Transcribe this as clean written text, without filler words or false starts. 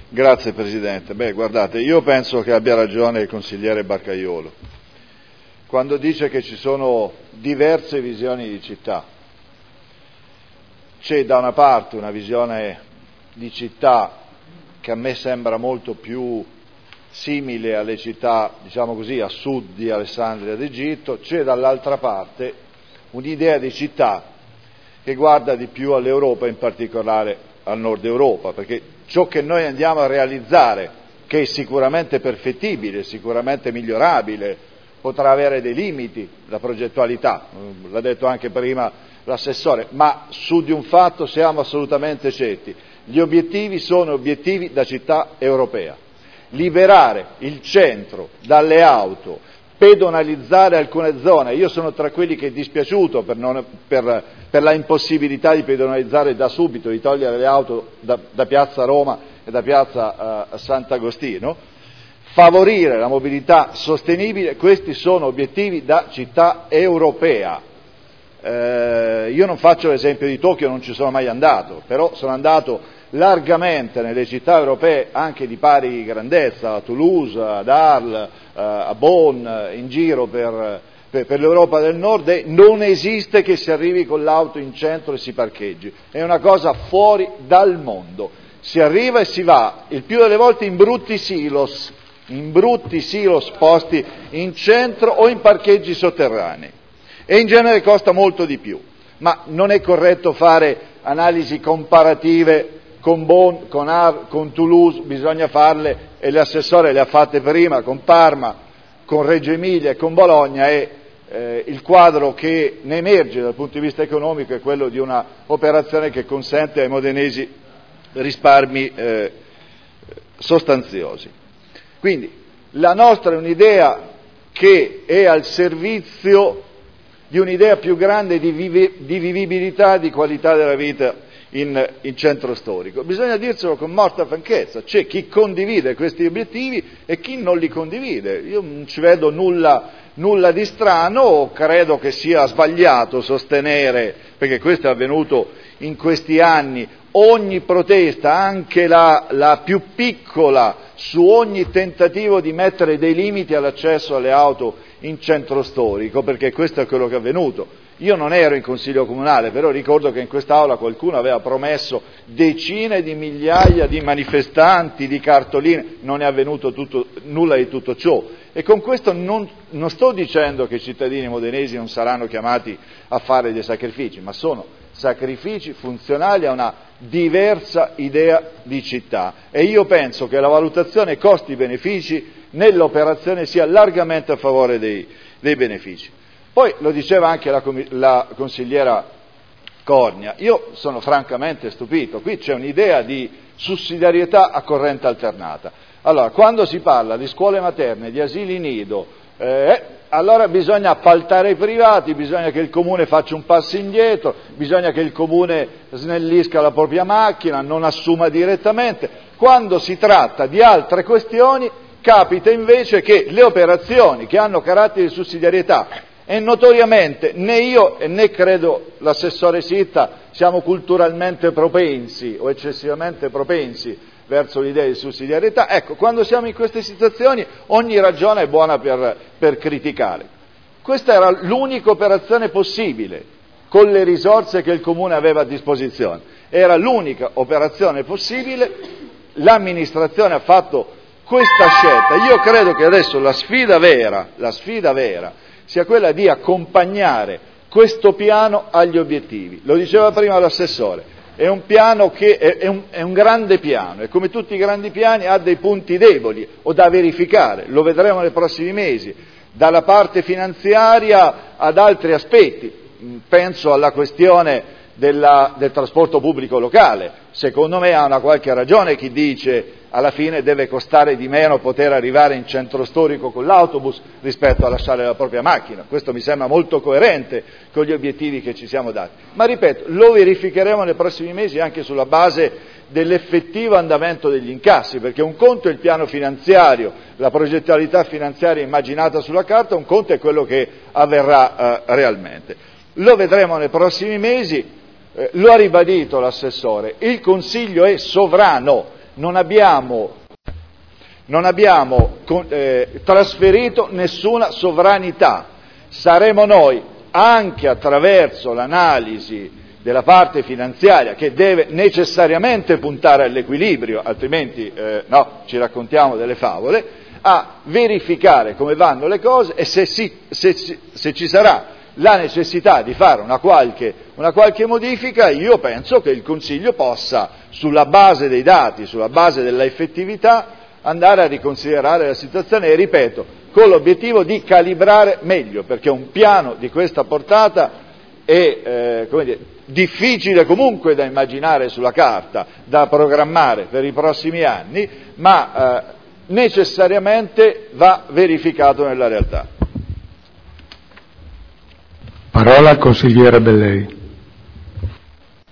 Grazie Presidente. Guardate, io penso che abbia ragione il consigliere Barcaiolo quando dice che ci sono diverse visioni di città. C'è da una parte una visione di città che a me sembra molto più simile alle città, diciamo così, a sud di Alessandria d'Egitto, c'è dall'altra parte un'idea di città che guarda di più all'Europa, in particolare al nord Europa, perché ciò che noi andiamo a realizzare, che è sicuramente perfettibile, sicuramente migliorabile, potrà avere dei limiti, la progettualità, l'ha detto anche prima l'assessore, ma su di un fatto siamo assolutamente certi: gli obiettivi sono obiettivi da città europea. Liberare il centro dalle auto, pedonalizzare alcune zone. Io sono tra quelli che è dispiaciuto per la impossibilità di pedonalizzare da subito, di togliere le auto da piazza Roma e da piazza Sant'Agostino, favorire la mobilità sostenibile. Questi sono obiettivi da città europea. Io non faccio l'esempio di Tokyo, non ci sono mai andato, però sono andato largamente nelle città europee anche di pari grandezza, a Toulouse, ad Arles, a Bonn, in giro per l'Europa del Nord, e non esiste che si arrivi con l'auto in centro e si parcheggi, è una cosa fuori dal mondo. Si arriva e si va, il più delle volte in brutti silos posti in centro o in parcheggi sotterranei, e in genere costa molto di più. Ma non è corretto fare analisi comparative con Bonn, con Arles, con Toulouse, bisogna farle, e l'assessore le ha fatte prima, con Parma, con Reggio Emilia e con Bologna, e il quadro che ne emerge dal punto di vista economico è quello di una operazione che consente ai modenesi risparmi sostanziosi. Quindi la nostra è un'idea che è al servizio di un'idea più grande di vivibilità, di qualità della vita in centro storico. Bisogna dirselo con molta franchezza: c'è chi condivide questi obiettivi e chi non li condivide. Io non ci vedo nulla di strano, credo che sia sbagliato sostenere, perché questo è avvenuto in questi anni, ogni protesta, anche la più piccola, su ogni tentativo di mettere dei limiti all'accesso alle auto in centro storico, perché questo è quello che è avvenuto. Io non ero in consiglio comunale, però ricordo che in quest'Aula qualcuno aveva promesso decine di migliaia di manifestanti, di cartoline, non è avvenuto nulla di tutto ciò. E con questo non sto dicendo che i cittadini modenesi non saranno chiamati a fare dei sacrifici, ma sono sacrifici funzionali a una diversa idea di città, e io penso che la valutazione costi-benefici nell'operazione sia largamente a favore dei benefici. Poi lo diceva anche la consigliera Cornia, io sono francamente stupito, qui c'è un'idea di sussidiarietà a corrente alternata. Allora, quando si parla di scuole materne, di asili nido, allora bisogna appaltare ai privati, bisogna che il comune faccia un passo indietro, bisogna che il comune snellisca la propria macchina, non assuma direttamente. Quando si tratta di altre questioni capita invece che le operazioni che hanno carattere di sussidiarietà, e notoriamente né io né credo l'assessore Sitta siamo culturalmente propensi o eccessivamente propensi verso l'idea di sussidiarietà, ecco, quando siamo in queste situazioni ogni ragione è buona per criticare. Questa era l'unica operazione possibile con le risorse che il Comune aveva a disposizione, era l'unica operazione possibile, l'amministrazione ha fatto questa scelta. Io credo che adesso la sfida vera sia quella di accompagnare questo piano agli obiettivi. Lo diceva prima l'assessore, è un piano che è un grande piano, e come tutti i grandi piani ha dei punti deboli o da verificare, lo vedremo nei prossimi mesi, dalla parte finanziaria ad altri aspetti. Penso alla questione del trasporto pubblico locale. Secondo me ha una qualche ragione chi dice alla fine deve costare di meno poter arrivare in centro storico con l'autobus rispetto a lasciare la propria macchina. Questo mi sembra molto coerente con gli obiettivi che ci siamo dati. Ma ripeto, lo verificheremo nei prossimi mesi anche sulla base dell'effettivo andamento degli incassi, perché un conto è il piano finanziario, la progettualità finanziaria immaginata sulla carta, un conto è quello che avverrà realmente. Lo vedremo nei prossimi mesi. Lo ha ribadito l'assessore, il Consiglio è sovrano, non abbiamo trasferito nessuna sovranità. Saremo noi, anche attraverso l'analisi della parte finanziaria, che deve necessariamente puntare all'equilibrio, altrimenti ci raccontiamo delle favole, a verificare come vanno le cose e se ci sarà la necessità di fare una qualche modifica. Io penso che il Consiglio possa, sulla base dei dati, sulla base della effettività, andare a riconsiderare la situazione e, ripeto, con l'obiettivo di calibrare meglio, perché un piano di questa portata è difficile comunque da immaginare sulla carta, da programmare per i prossimi anni, ma necessariamente va verificato nella realtà. Parola al consigliere Bellei.